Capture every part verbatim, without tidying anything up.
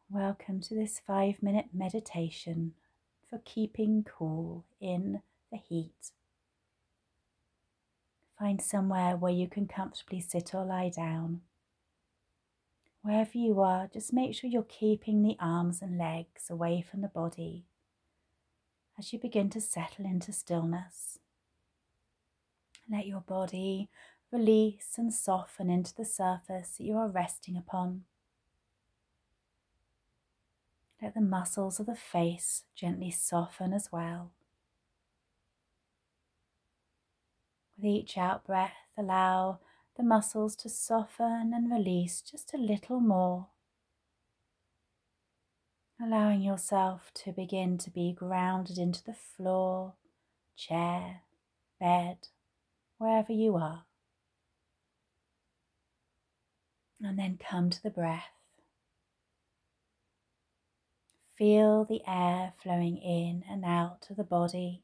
Welcome to this five minute meditation for keeping cool in the heat. Find somewhere where you can comfortably sit or lie down. Wherever you are, just make sure you're keeping the arms and legs away from the body as you begin to settle into stillness. Let your body release and soften into the surface that you are resting upon. Let the muscles of the face gently soften as well. With each out-breath, allow the muscles to soften and release just a little more, allowing yourself to begin to be grounded into the floor, chair, bed, wherever you are. And then come to the breath. Feel the air flowing in and out of the body.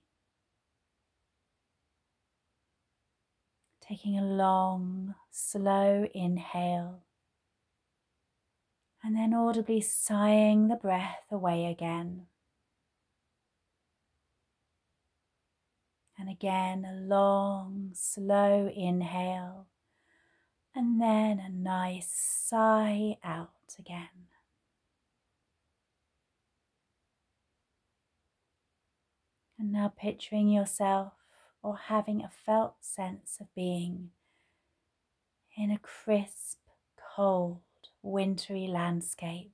Taking a long, slow inhale. And then audibly sighing the breath away again. And again, a long, slow inhale. And then a nice sigh out again. And now picturing yourself or having a felt sense of being in a crisp, cold, wintry landscape.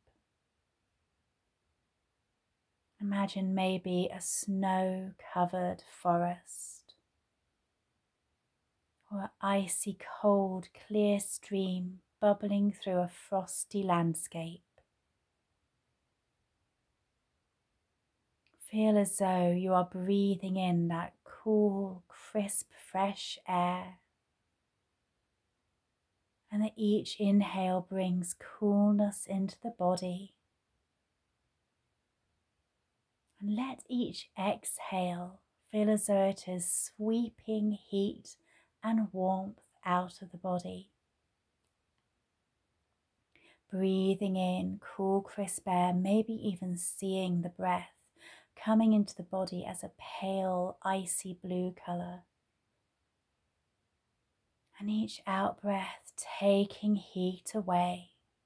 Imagine maybe a snow-covered forest or an icy cold, clear stream bubbling through a frosty landscape. Feel as though you are breathing in that cool, crisp, fresh air, and that each inhale brings coolness into the body. And let each exhale feel as though it is sweeping heat and warmth out of the body. Breathing in cool, crisp air, maybe even seeing the breath coming into the body as a pale, icy blue colour. And each out-breath taking heat away.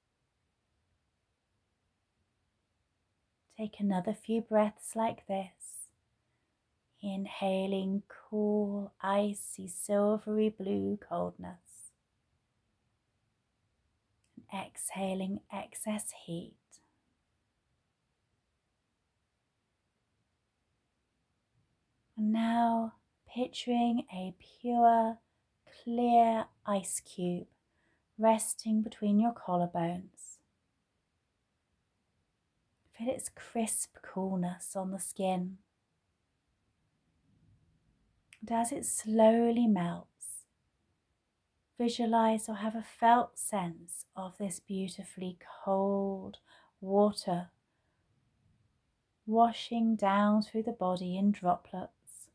Take another few breaths like this. Inhaling cool, icy, silvery blue coldness. And exhaling excess heat. And now picturing a pure, clear ice cube resting between your collarbones. Feel its crisp coolness on the skin. And as it slowly melts, visualize or have a felt sense of this beautifully cold water washing down through the body in droplets.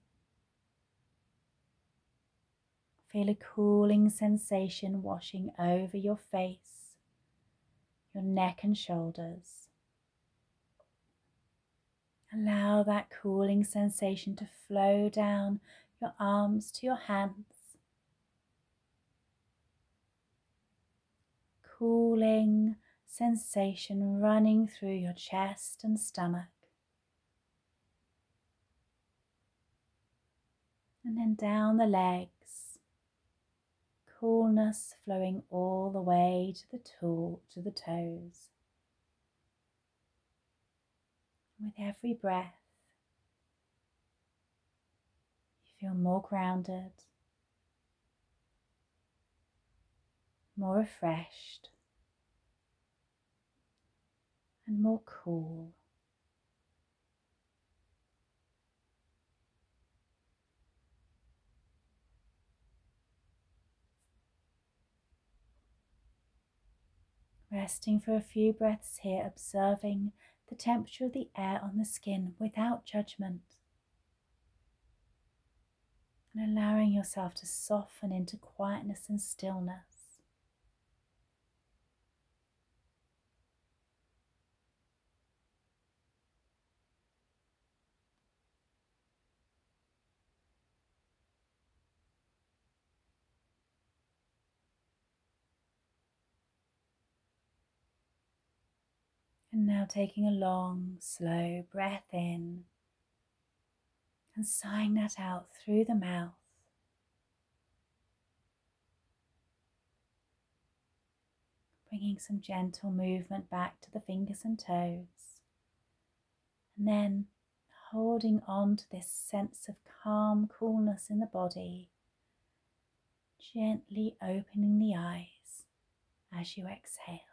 Feel a cooling sensation washing over your face, your neck and shoulders. Allow that cooling sensation to flow down your arms to your hands. Cooling sensation running through your chest and stomach. And then down the legs. Coolness flowing all the way to the toe, to the toes. With every breath, you feel more grounded, more refreshed, and more cool. Resting for a few breaths here, observing the temperature of the air on the skin without judgment. And allowing yourself to soften into quietness and stillness. And now taking a long, slow breath in and sighing that out through the mouth. Bringing some gentle movement back to the fingers and toes. And then holding on to this sense of calm coolness in the body, gently opening the eyes as you exhale.